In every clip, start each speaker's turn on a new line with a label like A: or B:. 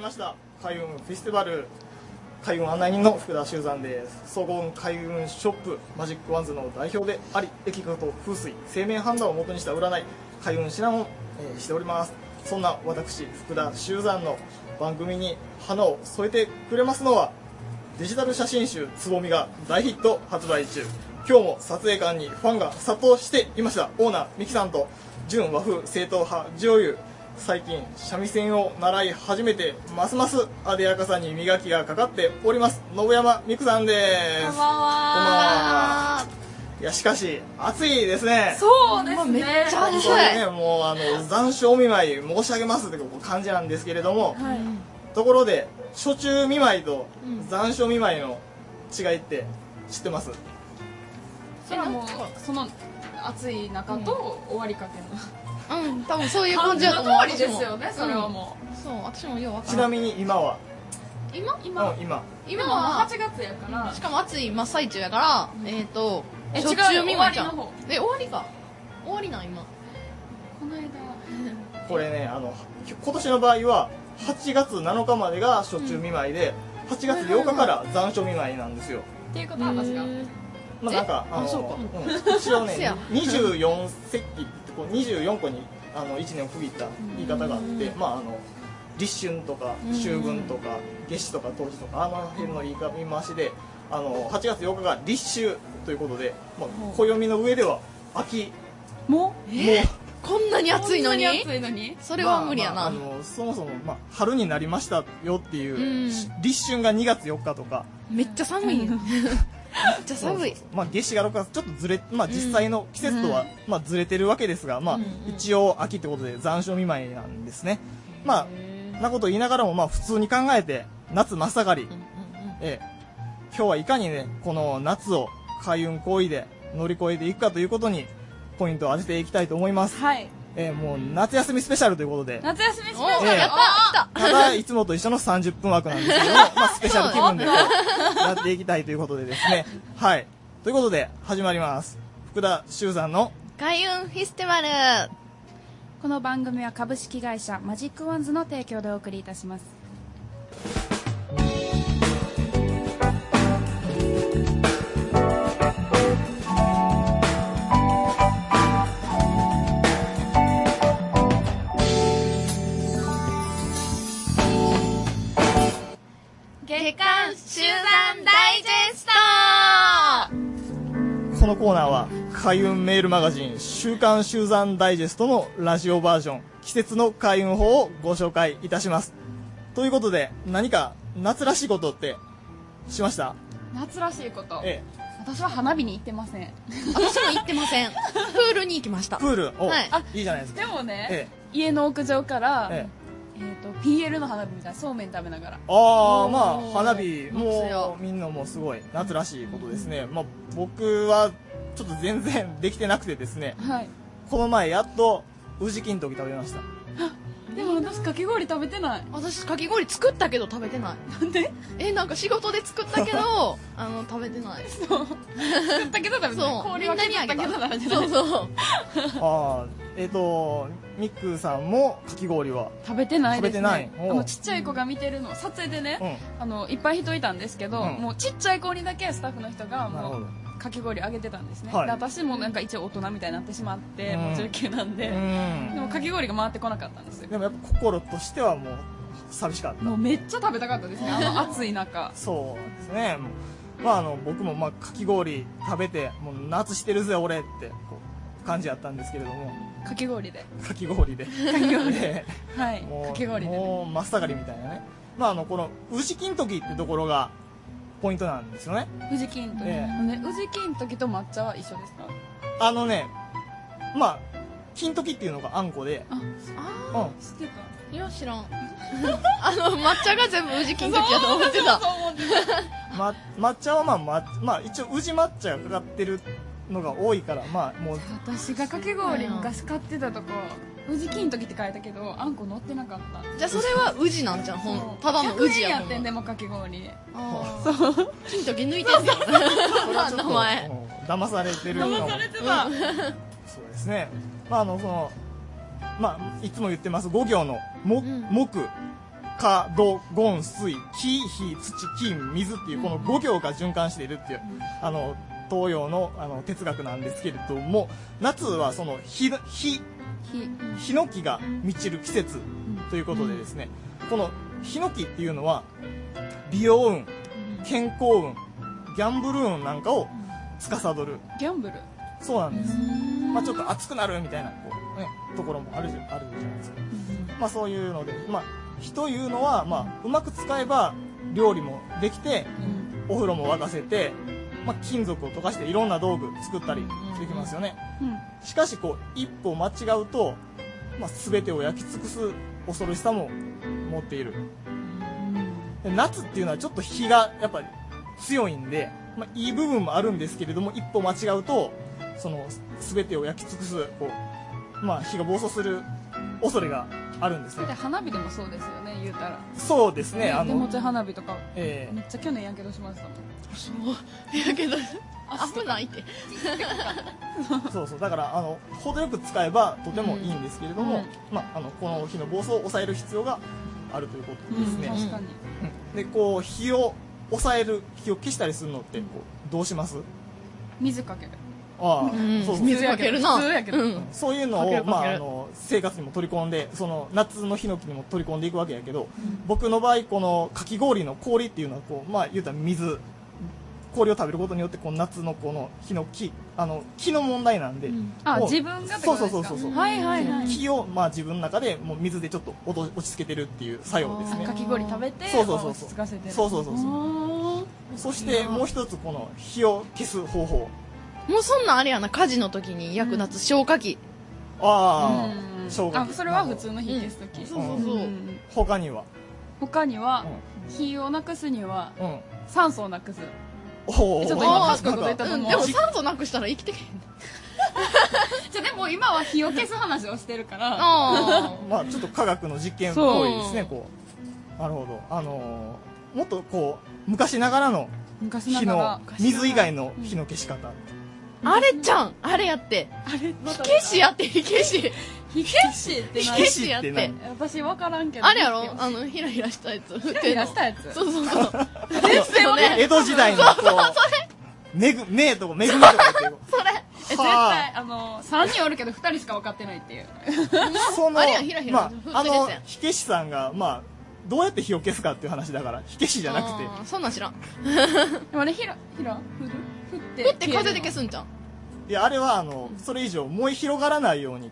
A: ました開運フェスティバル。開運案内人の福田修山です。総合運開運ショップマジックワンズの代表であり、疫学と風水生命判断を元にした占い開運指南を、しております。そんな私福田修山の番組に花を添えてくれますのは、デジタル写真集つぼみが大ヒット発売中。今日も撮影館にファンが殺到していました。オーナーミキさんと純和風正統派女優、最近三味線を習い始めてますますあでやかさに磨きがかかっております信山美久さんです。
B: こんばんは。
A: いやしかし暑いですね。
B: そうですね、
C: めっちゃ暑い
A: ね、もう残暑見舞い申し上げますという感じなんですけれども、
B: はい、
A: ところで暑中見舞いと残暑見舞いの違いって知ってます？
B: それはもうその暑い中と終わりかけの
C: 多分そういう感じだと思う。
B: 感じの通りですよね、それはも
C: う。そう、私もようわか
A: ちなみに今は
C: 今
B: 今は8月やから、
C: しかも暑い真っ最中やから、
B: 違う
C: 初中見舞いじゃん。
B: 終わりの方。
C: 終わりか。終わりなん今。
B: この間
A: これね、今年の場合は8月7日までが暑中見舞いで、8月8日から残暑見舞いなんですよ。
B: っていうことは私が
A: まあなんか
C: そうか。
A: 一応ね
C: せや
A: 24節気ってこう24個に1年を区切った言い方があって、まあ立春とか秋分とか夏至とか冬至とか辺の言い回しで8月8日が立秋ということで、まあ、暦の上では秋
B: も
C: こんなに暑いのに？
B: 暑いのに
C: それは無理やな。
A: そもそも、まあ、春になりましたよっていう、立春が2月4日とか
C: めっちゃ寒いよ。めっちゃ寒い。
A: まあ、夏至が6月ちょっとずれ、まあ、実際の季節とは、まあ、ずれてるわけですが、まあ一応秋ってことで残暑見舞いなんですね。まあなこと言いながらも、まあ、普通に考えて夏真っ盛り、今日はいかにねこの夏を開運行為で乗り越えていくかということにポイントを当てていきたいと思います。
B: はい、
A: もう夏休みスペシャルということで、
B: 夏休みスペシャル、
C: やった
A: ただいつもと一緒の30分枠なんですけども、まあ、スペシャル気分でこうやっていきたいということでですね。はい、ということで始まります。福田修山の
C: 開運フェスティバル。
D: この番組は株式会社マジックワンズの提供でお送りいたします。
C: 月刊集団ダイジェスト。
A: このコーナーは開運メールマガジン週刊集山ダイジェストのラジオバージョン季節の開運法をご紹介いたします。ということで何か夏らしいことってしました？
B: 夏らしいこと、
A: ええ、
B: 私は花火に行ってません。
C: 私も行ってません。プールに行きました。
A: プールお、
C: はい
A: いいじゃないですか。
B: でもね、
A: え
B: 家の屋上から、
A: え
B: PL の花火みたいなそうめん食べながら、
A: ああ、まあ花火
C: 夏よ
A: もみんなもすごい夏らしいことですね。まあ僕はちょっと全然できてなくてですね、
B: はい、
A: この前やっと宇治金時食べました。
B: でも私かき氷食べてない。
C: 私かき氷作ったけど食べてない。
B: なんで？
C: なんか仕事で作ったけど食べてない。
B: そう作ったけど食べてない。
C: そう、
B: 氷は
C: みんなにあげた。
B: 作ったけど食べてない。
C: そうそう。
A: ああ、ミックさんもかき氷は
B: 食べてないですね。
A: 食べてない。おう
B: ちっちゃい子が見てるの撮影でね、
A: うん
B: いっぱい人いたんですけど、
A: うん
B: もうちっちゃい子にだけスタッフの人がもう
A: なるほど。
B: かき氷あげてたんですね、
A: はい
B: で私もなんか一応大人みたいになってしまって、
A: うん
B: もう19なんで、でもかき氷が回ってこなかったんですよ。
A: でもやっぱ心としてはもう寂しかった。
B: もうめっちゃ食べたかったですね、暑い中。
A: そうですね。まあ僕もまあかき氷食べてもう夏してるぜ俺ってこう感じやったんですけれども、
B: かき氷で
A: かき氷で
B: かき氷で
A: で
B: はい
A: もう
B: かき氷でね、
A: もう真っ盛りみたいなね。まあこの宇治金時ってところがポイントなんですよね。
B: 宇治金時、
A: え
B: 宇治金時と抹茶は一緒ですか？
A: まあ金時っていうのがあんこで、
B: あ
C: あ
A: うん
B: 知ってた。
C: いや知らん。抹茶が全部宇治金時やと思ってた。
A: 抹茶はまあ一応宇治抹茶がかかってるのが多いからまあもう
B: 私がかき氷昔買ってたとこ宇治金時って書いたけどあんこ乗ってなかった。
C: じゃあそれは宇治なんじゃん。ただの宇治
B: 100円
C: やもん
B: やってんでもかき氷。
C: そう金時抜いてんねん。名前
A: 騙されてるかも。
B: 騙されてた。
A: そうですね。まあいつも言ってます5行の木火土金水木火土金水っていうこの5行が循環しているっていう、東洋の哲学なんですけれども、夏はそのヒノキが満ちる季節ということでですね、このヒノキっていうのは美容運、健康運、ギャンブル運なんかを司る。
B: ギャンブル。
A: そうなんです。まあちょっと熱くなるみたいなところもあるじゃないですか。まあそういうので、まあ火というのはまあうまく使えば料理もできて、お風呂も沸かせて、まあ金属を溶かしていろんな道具作ったりできますよね。しかしこう一歩間違うと、まあ全てを焼き尽くす恐ろしさも持っている。夏っていうのはちょっと火がやっぱり強いんで、まあいい部分もあるんですけれども、一歩間違うとその全てを焼き尽くすこう、まあ火が暴走する恐れがあるんですね。
B: で花火でもそうですよね、言うたら。
A: そうですね。
B: 手持ち花火とか、
A: め
B: っちゃ去年やけどしましたもん。
C: そうやけど危ないって
A: そうそう、だから程よく使えばとてもいいんですけれども、まあこの火の暴走を抑える必要があるということですね。
B: 確かに。
A: でこう火を抑える、火を消したりするのってこうどうします？
B: 水かける。
A: ああ、そうそう、
C: 水かけるな。
B: 普通やけど。
A: そういうのをまあ生活にも取り込んで、その夏のヒノキにも取り込んでいくわけやけど、僕の場合このかき氷の氷っていうのはこうまあ言うたら水、氷を食べることによってこの夏のこのヒノキ、木の問題なんで、
B: 自分がってことですか？
A: そう、
B: はいはいはい。
A: 木をまあ自分の中でもう水でちょっと落ち着けてるっていう作用ですね。
B: かき氷食べて
A: そう
B: 落ち着かせてる。
A: そう。そしてもう一つこの火を消す方法。
C: もうそんなんあれやな、火事の時に役立つ消火器。
A: 消火器。
B: それは普通の火消す時。
C: そう。
A: 他には
B: 火をなくすには酸素をなくす。
A: ち
B: ょっと今賢いこと言ったと思う。
C: でも酸素なくしたら生きてけへん。
B: でも今は火を消す話をしてるから。
A: まあちょっと科学の実験っぽいですね。こうなるほど。もっとこう昔ながらの火の水以外の火の消し方。
C: あれちゃん、あれやって。火消しやって、火消し。
B: 火消しって何？
C: 火消しやって。
B: 私分からんけど。
C: あれやろ？ヒラヒラしたやつ。
B: ヒラヒラしたやつ？
C: そう。
A: ですよね。江戸時代のこう、めぐとかめぐみとかっていう。
B: それ。絶対、3人おるけど2人しか分かってないっていう。
C: あれや、ヒラヒラ。
A: 火消しさんが、まあ、どうやって火を消すかっていう話だから、火消しじゃなくて。
C: そんなん知らん。
B: でもあれ、振って
C: 風で消すんじゃん。
A: いや、あれは、それ以上燃え広がらないようにって。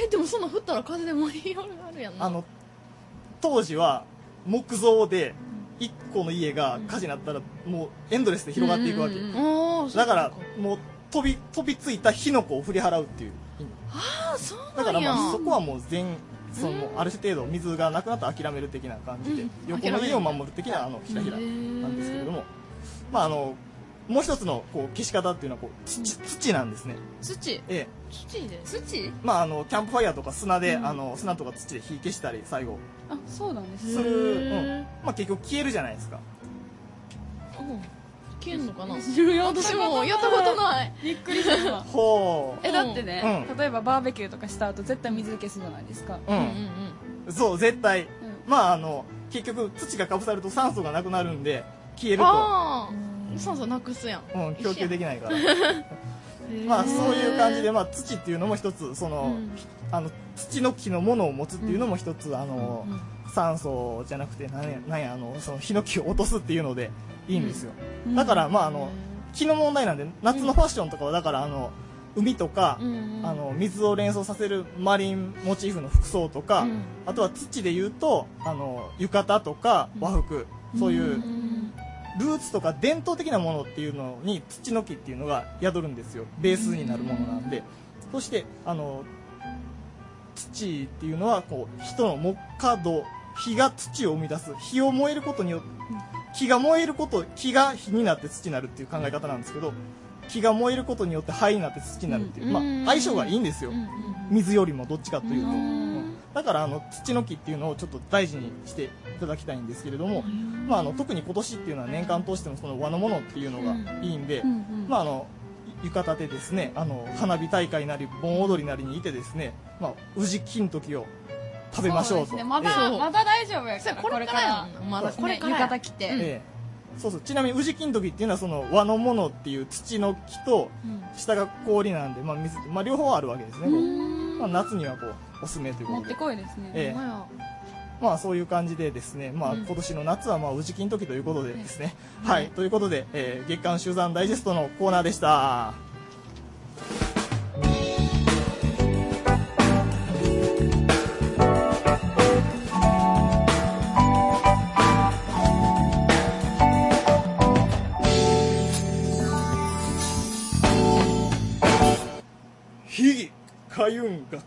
C: でもそんな振ったら風で燃え広がるやんな。
A: 当時は、木造で、一個の家が火事になったら、もうエンドレスで広がっていくわけ。だから、もう、飛びついた火の粉を振り払うっていう意味。
C: そうなんや。
A: だからまあ、そこはもうある程度水がなくなったら諦める的な感じで、横の家を守る的なひらひらなんですけれども、まあもう一つのこう消し方っていうのはこう土なんですね。
B: 土
C: で
B: 土？
A: まあキャンプファイヤーとか砂で砂とか土で火消したり最後
B: そうなんです
A: する、まあ結局消えるじゃないですか。
C: 消えんのかな？
B: 私
C: もやったことない。
B: びっくりした。
A: ほう。
B: だってね、例えばバーベキューとかした後絶対水で消すじゃないですか。
A: そう、絶対。まあ結局土がかぶさると酸素がなくなるんで消えると。
C: 酸素なくすやん。
A: 供給できないから。まあそういう感じで、まあ土っていうのも一つ土の木のものを持つっていうのも一つ酸素じゃなくてそのヒノキを落とすっていうのでいいんですよ。だからまあ木の問題なんで、夏のファッションとかはだから海とか水を連想させるマリンモチーフの服装とか、あとは土で言うと浴衣とか和服、そういうルーツとか伝統的なものっていうのに土の木っていうのが宿るんですよ。ベースになるものなんで。そして土っていうのはこう人の木火土、火が土を生み出す。火を燃えることによって木が火になって土になるっていう考え方なんですけど、木が燃えることによって灰になって土になるっていう、まあ相性がいいんですよ。水よりもどっちかというと。だから土の木っていうのをちょっと大事にしていただきたいんですけれども、まあ特に今年っていうのは年間通してもその和のものっていうのがいいんで、まあ浴衣でですね、花火大会なり盆踊りなりにいてですね、まあ宇治金時を食べましょうと。
B: そうですね、まだ大丈夫やから。
C: これからやんまだこれからや
B: 浴衣着て。
A: そうそう。ちなみに宇治金時っていうのはその和のものっていう土の木と下が氷なんで、まあ水、まあ両方あるわけですね。こうまあ、夏にはこうおすすめということで。
B: もってこいですね。
C: ほんまや
A: まあそういう感じでですね、まあ今年の夏はまあ宇治金時ということでですね。はい。ということで、月刊集団ダイジェストのコーナーでした。秘技開運学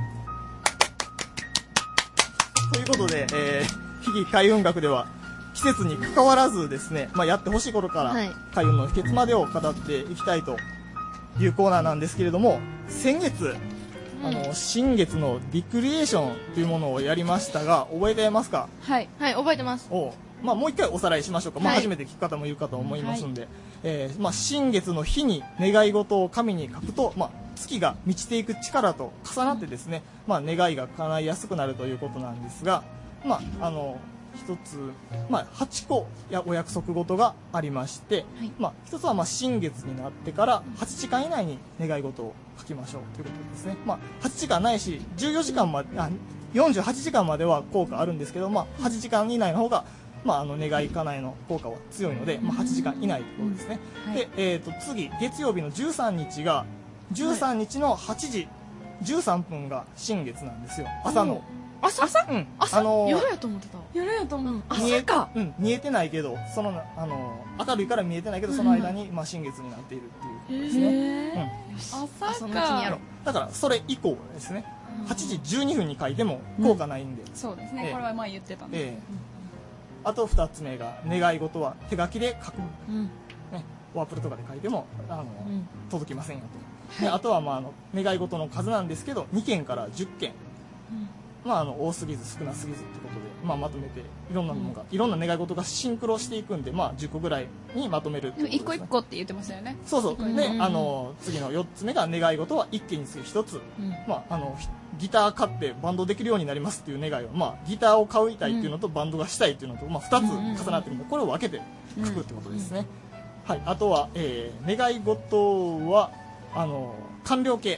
A: ということで、秘技開運学では季節に関わらずですね、まあ、やってほしい頃から
C: はい
A: 開運の秘訣までを語っていきたいというコーナーなんですけれども、先月新月のリクリエーションというものをやりましたが、覚えてますか？
B: はい。
C: はい覚えてます
A: まあ、もう一回おさらいしましょうか、まあ、
C: はい
A: 初めて聞く方もいるかと思いますので、まあ、新月の日に願い事を神に書くと、まあ、月が満ちていく力と重なってですね、まあ、願いが叶いやすくなるということなんですが、まあ、一つ、まあ、8個お約束事がありまして、まあ、一つはまあ新月になってから8時間以内に願い事を書きましょうということですね、まあ、8時間ないし14時間まで48時間までは効果あるんですけど、まあ、8時間以内の方がまあ、願い叶えの効果は強いので、まあ、8時間以内ということですね、で、次月曜日の13日が13日の8時13分が新月なんですよ、朝の
C: 朝
A: うん
C: 夜やと思ってた
B: 夜やと思う。
C: 朝か
A: 見えてないけど明るいから見えてないけどその間に、まあ、新月になっているっていうことですね、
B: 朝
C: 朝のうちにやろう
A: だからそれ以降ですね8時12分に書いても効果ないんで、
B: そうですね。これは前言ってたんで。
A: あと2つ目が願い事は手書きで書く、
C: うん
A: ね、ワープルとかで書いても届きませんよと、であとはまあ願い事の数なんですけど2件から10件、まあ、多すぎず少なすぎずということで、まあ、まとめていろんなものが、いろんな願い事がシンクロしていくんで、まあ、10個ぐらいにまとめるって
B: でも一個
A: ことですね。
B: 一個って言ってましたよね。
A: そうそう、で、
C: うん
A: 次の4つ目が願い事は1件につき1つ、まあ、ギター買ってバンドできるようになりますっていう願いを、まあ、ギターを買いたいっていうのとバンドがしたいっていうのと、まあ、2つ重なってるのでこれを分けて書くってことですね、はい、あとは、願い事は官僚系、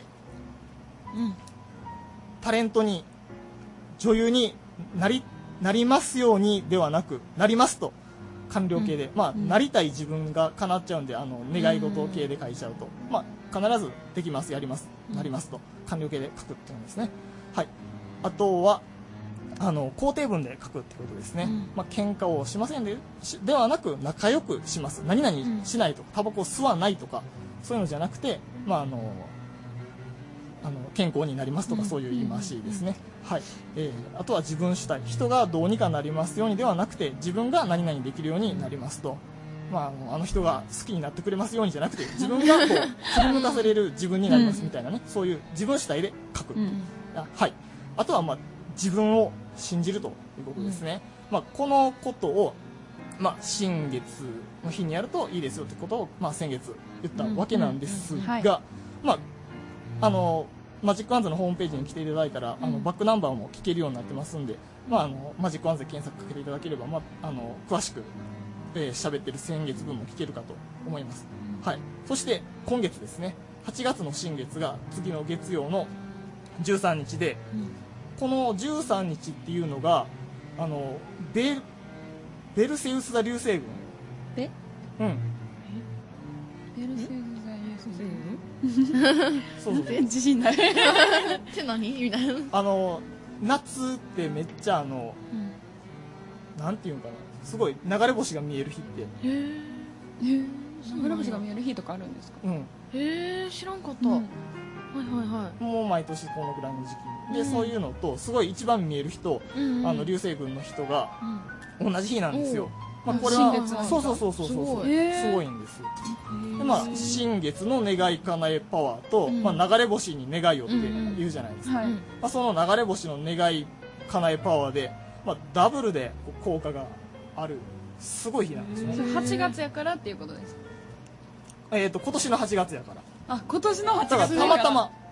A: タレントに女優になりますようにではなくなりますと官僚系で、まあ、なりたい自分が叶っちゃうんで願い事系で書いちゃうと、まあ、必ずできますやりますなりますと官僚系で書くっていうんですね、はい、あとは肯定文で書くってことですね、まあ喧嘩をしませんではなく仲良くします、何々しないとかタバコを吸わないとかそういうのじゃなくて、まあ健康になりますとかそういう言い回しですね、はい、あとは自分主体、人がどうにかなりますようにではなくて自分が何々できるようになりますと、まあ、あの人が好きになってくれますようにじゃなくて自分がこう振り向かせれる自分になりますみたいなね、そういう自分主体で書く、はい、あとはまあ自分を信じるということですね、まあ、このことを、まあ、新月の日にやるといいですよということを、まあ、先月言ったわけなんですが、まあマジックワンズのホームページに来ていただいたら、バックナンバーも聞けるようになってますんで、まあ、マジックワンズで検索かけていただければ、まあ、詳しく喋ってる先月分も聞けるかと思います、はい、そして今月ですね8月の新月が次の月曜の13日で、この13日っていうのがベルセウス座流星群
B: ベ
A: ルセウスそうそう
B: 全然自信ない
C: って何みたいな
A: 夏ってめっちゃなんていうんかな、すごい流れ星が見える日って
B: 流れ星が見える日とかあるんですか？
C: 知らんかった、はいはいはい
A: もう毎年このぐらいの時期で、そういうのとすごい一番見える日と、流星群の人が同じ日なんですよ、まあ、これはそうすごいんですよ。で、まあ、新月の願い叶えパワーと、まあ、流れ星に願いをって言うじゃないですか、まあ、その流れ星の願い叶えパワーで、まあ、ダブルで効果があるすごい日なんですね。
B: 8月やからっていうことですか？
A: 今年の8月やから、
B: あ、今年の8月
A: だからたまたま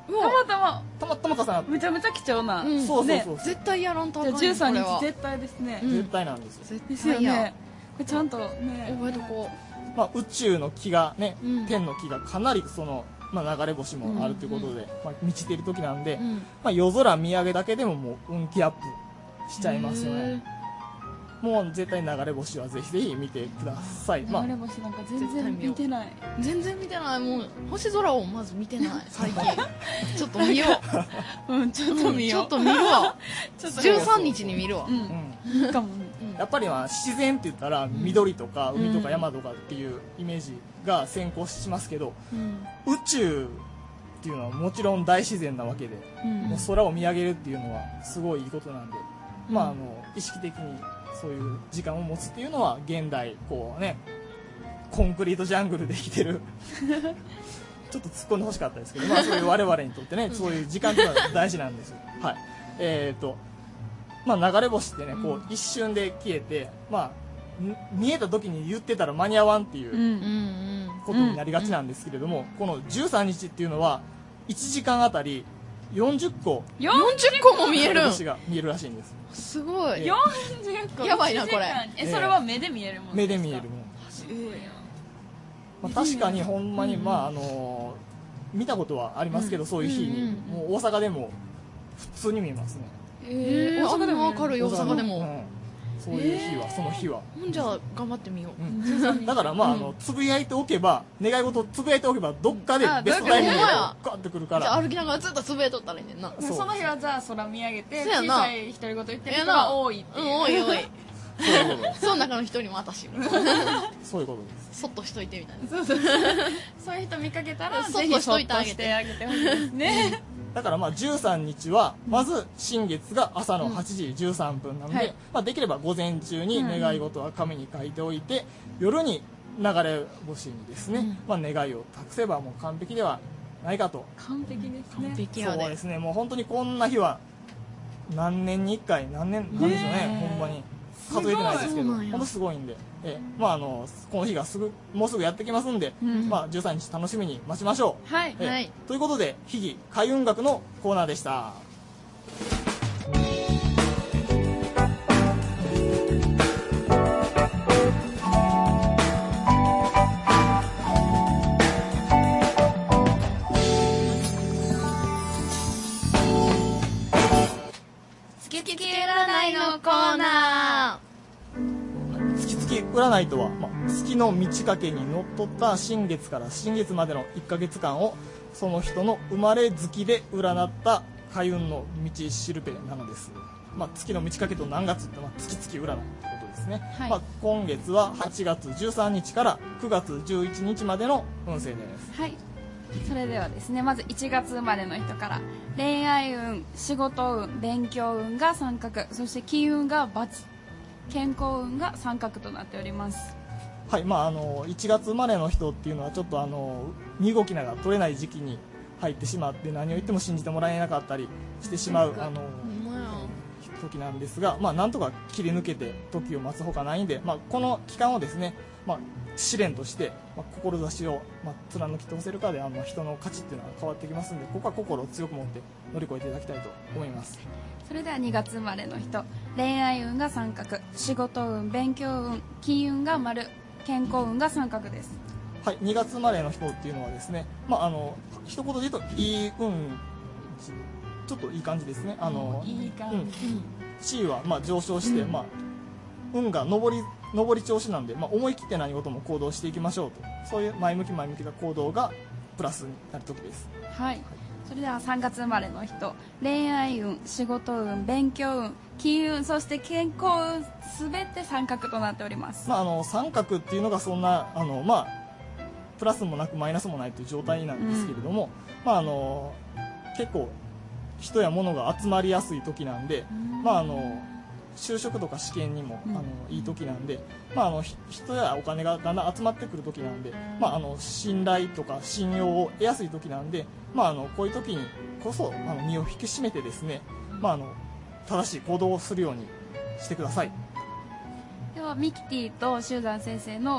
B: たま
A: たま重なって、
B: めちゃめちゃ貴重な、
C: うん
A: そうそう
B: ね
A: そうそう、
C: 絶対やらんとあ
B: じゃあ
C: かんよ
B: 13
C: これは
B: 日絶対ですね、
C: うん
A: 絶対なんですよ。
C: 絶
B: ですよ
C: 対や
B: ねこれちゃんとね
C: 覚えとこ
A: まあ、宇宙の気がね、
C: うん
A: 天の気がかなりその、まあ、流れ星もあるということで、まあ、満ちている時なんで、
C: う、うん、
A: まあ、夜空見上げだけでももう運気アップしちゃいますよね。もう絶対流れ星はぜひぜひ見てください。まあ
B: 流れ星なんか全然見てない
C: 全然見てない。もう星空をまず見てない最近ちょっと見よ
B: うんちょっ
C: う
B: と見よう、
C: ちょっと見るわ
B: ちょっと
C: 13日に見るわ、
B: うん
A: うん
B: いいかもね
A: やっぱりまあ自然って言ったら緑とか海とか山とかっていうイメージが先行しますけど、
C: うん
A: 宇宙っていうのはもちろん大自然なわけで、もう空を見上げるっていうのはすごいいいことなんで、まあ、意識的にそういう時間を持つっていうのは現代こうねコンクリートジャングルで生きてるちょっと突っ込んでほしかったですけど、まあ、そういう我々にとってねそういう時間っていうのは大事なんですよ。はいまあ、流れ星ってねこう一瞬で消えて、まあ、見えた時に言ってたら間に合わんっていう
B: うん
C: うんうん
A: ことになりがちなんですけれども、この13日っていうのは1時間あたり40個
C: 40個も見えるん
A: 星が見えるらしいんです。
C: すごい、
B: 40個
C: やばいなこれ
B: それは目で見えるもん
A: 目で見えるもん、
B: すごいな
A: まあ、確かにほんまに、まあ見たことはありますけど、そういう日に、もう大阪でも普通に見えますね。
C: 大阪でも明るい大阪でも、
A: うんそういう日は、その日は、
C: ほんじゃあ頑張ってみよう、
A: うんだからまあ、つぶやいておけば願い事をつぶやいておけばどっかでベストタイミングで
C: ほんまや
A: ガッてくるか
C: じゃあ
A: ら、
C: 歩きながらずっとつぶやいとったらいいねんな
A: そう
B: その日はじゃあ空見上げて
C: そうやな
B: 小さい独り言言ってる人が多いっていう、
C: 多い多い
A: そういうことです。
C: その中の一人も私
A: そういうことです。
C: そっとしといてみたいな
B: そうそうそういう人見かけたら
C: そっと
B: ぜひ
C: しといてあげて
B: そっとしてあげてほしいですね
A: だからまあ13日はまず新月が朝の8時13分なので、
B: はい
A: まあ、できれば午前中に願い事は紙に書いておいて、夜に流れ星にですね、まあ、願いを託せばもう完璧ではないかと。
B: 完璧ですね
C: 完璧やで
A: そうですね、もう本当にこんな日は何年に1回何年なんでしょうね、ほんまに数えてないですけど、
C: そうなんや
A: 本当すごいんで、まあ、この日がもうすぐやってきますんで、まあ、13日楽しみに待ちましょう。
B: はい
C: はい
A: ということで、秘技開運学のコーナーでした。
C: 月々占いのコーナ
A: 月々占いとは、まあ、月の満ち欠けにのっとった新月から新月までの1ヶ月間をその人の生まれ月で占った開運の道しるべなのです、まあ、月の満ち欠けと何月って、まあ、月々占いってことですね、
B: はい
A: まあ、今月は8月13日から9月11日までの運勢です。
B: はいそれではですねまず1月生まれの人から恋愛運仕事運勉強運が三角そして金運が×健康運が三角となっております
A: はい、まあ、1月生まれの人っていうのはちょっと身動きが取れない時期に入ってしまって何を言っても信じてもらえなかったりしてしまう
C: ーほんまや
A: 時なんですが、まあ、なんとか切り抜けて時を待つほかないんで、まあ、この期間をですね、まあ、試練として、まあ、志を、まあ、貫き通せるかで人の価値っていうのは変わってきますんでここは心を強く持って乗り越えていただきたいと思います。
B: それでは2月生まれの人恋愛運が三角仕事運勉強運金運が丸健康運が三角です
A: はい、2月生まれの人っていうのはですね、まあ、一言で言うといい運ちょっといい感じですね。
B: いい感じ、
A: 地位はまあ上昇して、まあ、運が上り調子なんで、まあ、思い切って何事も行動していきましょうとそういう前向きな行動がプラスになる時です。
B: はいそれでは3月生まれの人恋愛運仕事運勉強運金運そして健康運すべて三角となっております、
A: まあ、三角っていうのがそんなまあ、プラスもなくマイナスもないという状態なんですけれども、まあ、結構人や物が集まりやすい時なんで、まあ、就職とか試験にもいい時なんで、まあ、人やお金がだんだん集まってくる時なんで、まあ、信頼とか信用を得やすい時なんで、まあ、こういう時にこそ身を引き締めてですね、まあ、正しい行動をするようにしてください。
B: ではミキティと修山先生の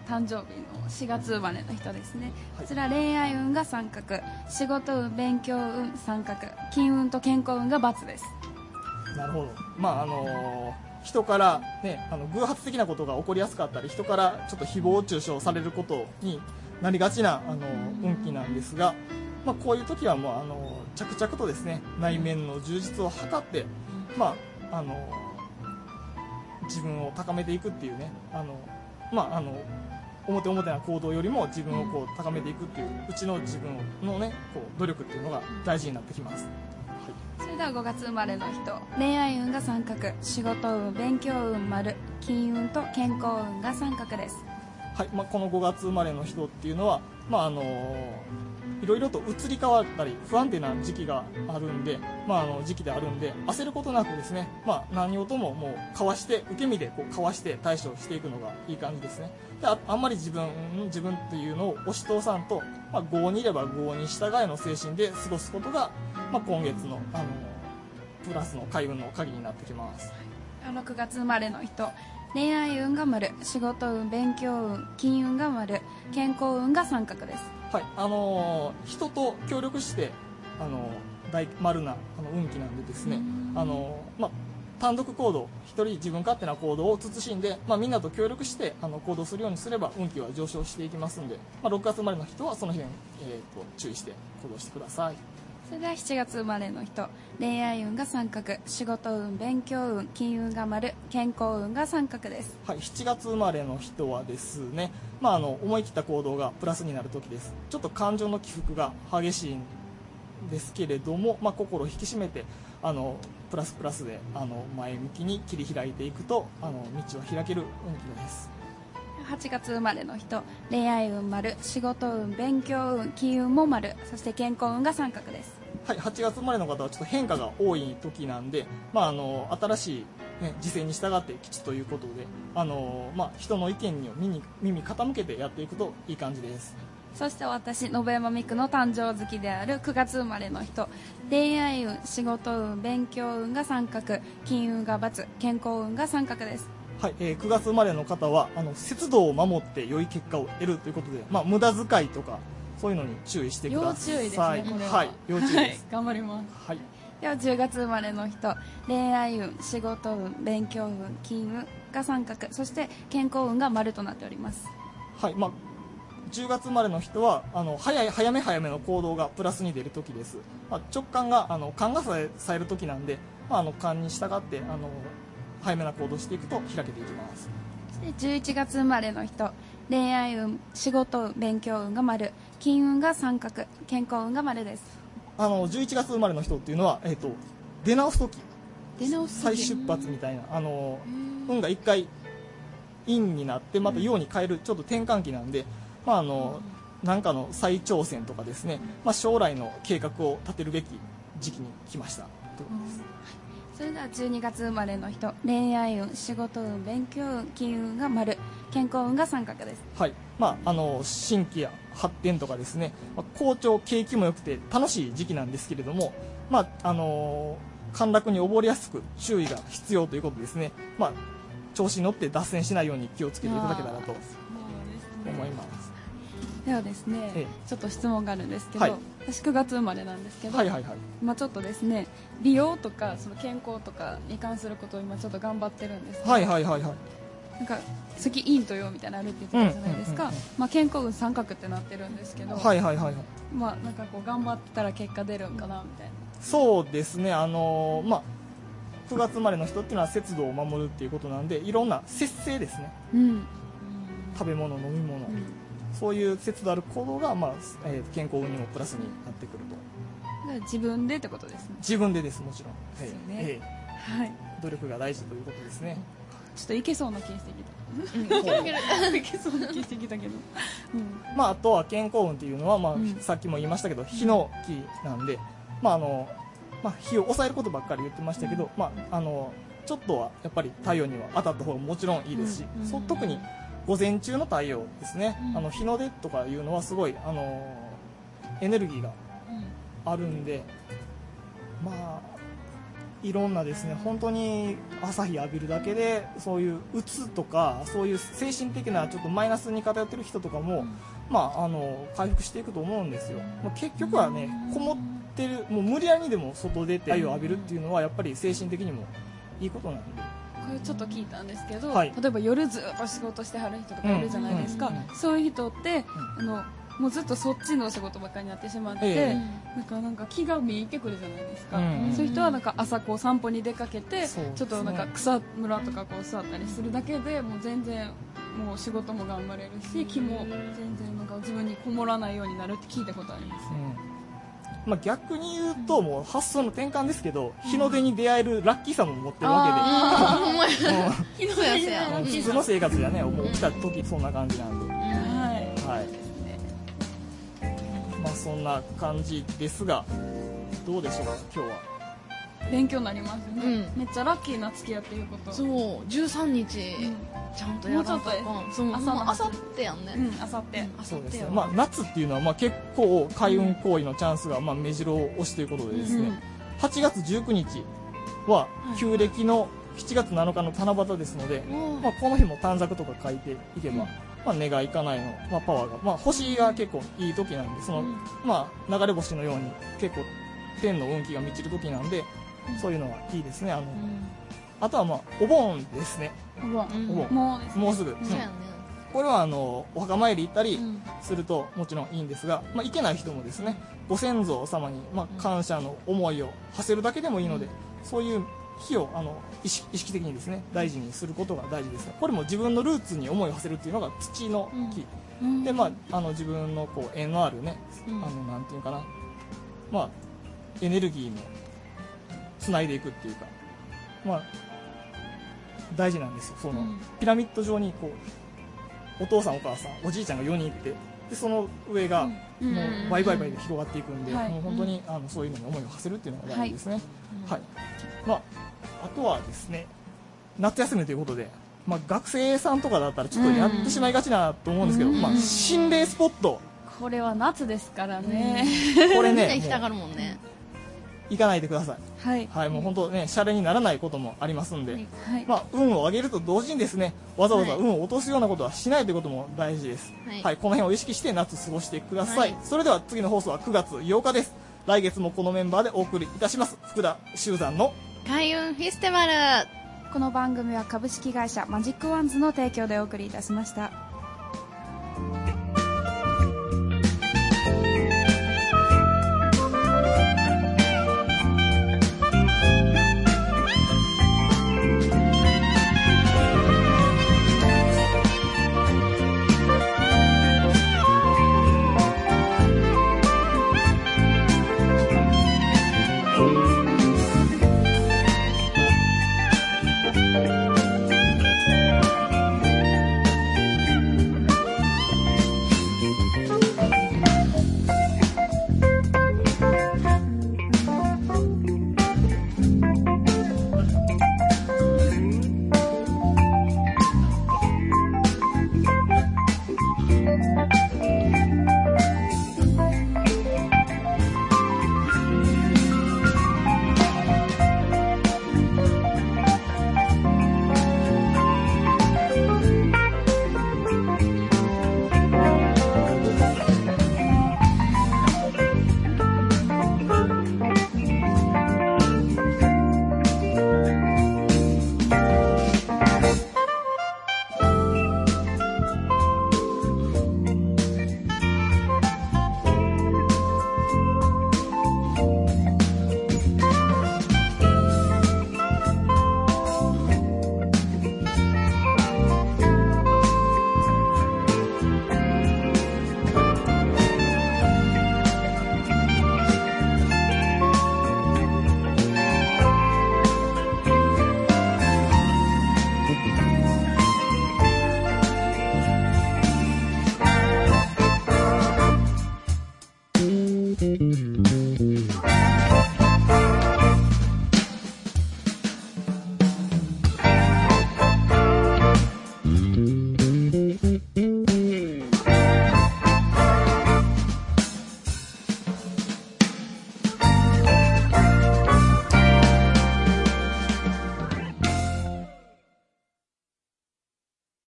B: 誕生日の4月生まれの人ですね、
A: はい
B: こちら恋愛運が三角、仕事運、勉強運三角、金運と健康運が×です。
A: なるほど。人からね、偶発的なことが起こりやすかったり、人からちょっと誹謗中傷されることになりがちな運気なんですが、こういう時はもう着々とですね、内面の充実を図って、自分を高めていくっていうね、表な行動よりも自分をこう高めていくっていう内の自分のね、こう努力っていうのが大事になってきます。
B: それでは5月生まれの人、恋愛運が三角、仕事運、勉強運丸、金運と健康運が三角です。
A: はい、この5月生まれの人っていうのは、いろいろと移り変わったり不安定な時期があるんで、時期であるんで、焦ることなくですね、何事ももうかわして、受け身でこうかわして対処していくのがいい感じですね。で、あんまり自分っていうのを押し通さんと、業にいれば業に従えの精神で過ごすことが、今月のプラスの開運の鍵になってきます。
B: 6月生まれの人、恋愛運が丸、仕事運、勉強運、金運が丸、健康運が三角です。
A: はい、人と協力して大丸な運気なんでですね、単独行動、一人自分勝手な行動を慎んで、みんなと協力して行動するようにすれば運気は上昇していきますんで、6月生まれの人はその辺、注意して行動してください。
B: それでは7月生まれの人、恋愛運が三角、仕事運、勉強運、金運が丸、健康運が三角です。
A: はい、7月生まれの人はですね、思い切った行動がプラスになる時です。ちょっと感情の起伏が激しいんですけれども、心を引き締めてプラスで前向きに切り開いていくと道は開ける運気です。
B: 8月生まれの人、恋愛運丸、仕事運、勉強運、金運も丸、そして健康運が三角です。
A: はい、8月生まれの方はちょっと変化が多い時なんで、新しい、時勢に従って吉ということで、人の意見に耳傾けてやっていくといい感じです。
B: そして私、信山美久の誕生月である9月生まれの人、恋愛運、仕事運、勉強運が三角、金運が×、健康運が三角です。
A: はい、9月生まれの方は節度を守って良い結果を得るということで、無駄遣いとかそういうのに注意してください。
B: 要注意ですね、これは。
A: はい、要注意です。
B: はい、頑張ります。
A: はい。
B: では10月生まれの人、恋愛運、仕事運、勉強運、金運が三角、そして健康運が丸となっております。
A: はい、10月生まれの人は早めの行動がプラスに出る時です。直感が勘がさえる時なんで、勘に従って早めな行動していくと開けていきます。
B: で11月生まれの人、恋愛運、仕事運、勉強運が丸、金運が三角、健康運が丸です。
A: 11月生まれの人っていうのは、出直す時、再出発みたいな運が一回陰になってまた陽に変えるちょっと転換期なんで、なんかの再挑戦とかですね、将来の計画を立てるべき時期に来ましたということです。
B: それでは12月生まれの人、恋愛運、仕事運、勉強運、金運が丸、健康運が三角です。
A: はい、新規や発展とかですね、好調、景気も良くて楽しい時期なんですけれども、陥落に溺れやすく注意が必要ということですね。調子に乗って脱線しないように気をつけていただけたらと思います。
B: ではですね、ちょっと質問があるんですけど、
A: はい、
B: 私9月生まれなんですけど、今ちょっとですね、美容とかその健康とかに関することを今ちょっと頑張ってるんですけど、なんか先陰と陽みたいなのあるって言ってたじゃないですか。健康運三角ってなってるんですけど、なんかこう頑張ってたら結果出るんかなみたいな。
A: そうですね、9月生まれの人っていうのは節度を守るっていうことなんで、いろんな節制ですね、食べ物、飲み物、そういう節度ある行動が、健康運にもプラスになってくると。
B: 自分でってことですね。
A: 自分でです、もちろん。
B: ですよね。はい。
A: 努力が大事ということですね。
B: ちょっといけそうな気してきた。いけそうな気してきたけど。
A: あとは健康運っていうのは、さっきも言いましたけど、火の気なんで、火を抑えることばっかり言ってましたけど、ちょっとはやっぱり太陽には当たった方がもちろんいいですし、特に午前中の太陽ですね、日の出とかいうのはすごいエネルギーがあるんで、 いろんなですね、本当に朝日浴びるだけでそういううつとかそういう精神的なちょっとマイナスに偏ってる人とかも、回復していくと思うんですよ。結局はね、こもってる、もう無理やりにでも外出て太陽を浴びるっていうのはやっぱり精神的にもいいことなんで。
B: これちょっと聞いたんですけど、
A: はい
B: 例えば夜ずっと仕事してはる人とかいるじゃないですか、そういう人って、もうずっとそっちの仕事ばっかりになってしまって、なんか気が見えてくるじゃないですか、そういう人はなんか朝こう散歩に出かけて、
A: そうですね
B: ちょっとなんか草むらとかこう座ったりするだけでもう全然もう仕事も頑張れるし、気も全然なんか自分にこもらないようになるって聞いたことありますね、
A: 逆に言うともう発想の転換ですけど、日の出に出会えるラッキーさも持ってるわ
C: ほんまや。
A: けで、
C: そうやそうや。
A: 普通の生活じゃね、もう起きた時そんな感じなんで、はい、そんな感じですが、どうでしょうか今日は。
B: 勉強になりますね、めっちゃラッキーな月やっていうこと。
C: そう、13日、ちゃんとやらんとあかん。そう、
B: 朝の
C: あさってやんね。
B: あさって
A: そうですね、夏っていうのは結構開運行為のチャンスが目白押しということでですね、8月19日は旧暦の7月7日の七夕ですので、この日も短冊とか書いていけば、願いかないの、パワーが、星が結構いい時なんで、その、流れ星のように結構天の運気が満ちる時なんで、そういうのはいいですね。あとはお盆ですね。お盆もうすぐ、
C: そうやね。
A: これはお墓参り行ったりするともちろんいいんですが、行けない人もですね、ご先祖様に感謝の思いを馳せるだけでもいいので、そういう日を意識的にですね大事にすることが大事です。これも自分のルーツに思いを馳せるっていうのが土の木、で自分のこう縁のあるね、なんていうかな、エネルギーのつないでいくっていうか、大事なんですよ。そのピラミッド状にこうお父さんお母さんおじいちゃんが4人いて、でその上がもう倍々で広がっていくんで、もう本当にそういうのに思いを馳せるっていうのが大事ですね。はい。あとはですね、夏休みということで、学生さんとかだったらちょっとやってしまいがちなと思うんですけど、心霊スポット、
B: これは夏ですからね、
A: これ
C: みんな
A: ね
C: 行きたがるもんね。
A: 行かないでください。
B: はい、
A: もう本当ね、シャレにならないこともありますんで、運を上げると同時にですね、わざわざ運を落とすようなことはしないということも大事です。はい、この辺を意識して夏過ごしてください。それでは次の放送は9月8日です。来月もこのメンバーでお送りいたします。福田修山の
C: 開運フェスティバル。
D: この番組は株式会社マジックワンズの提供でお送りいたしました。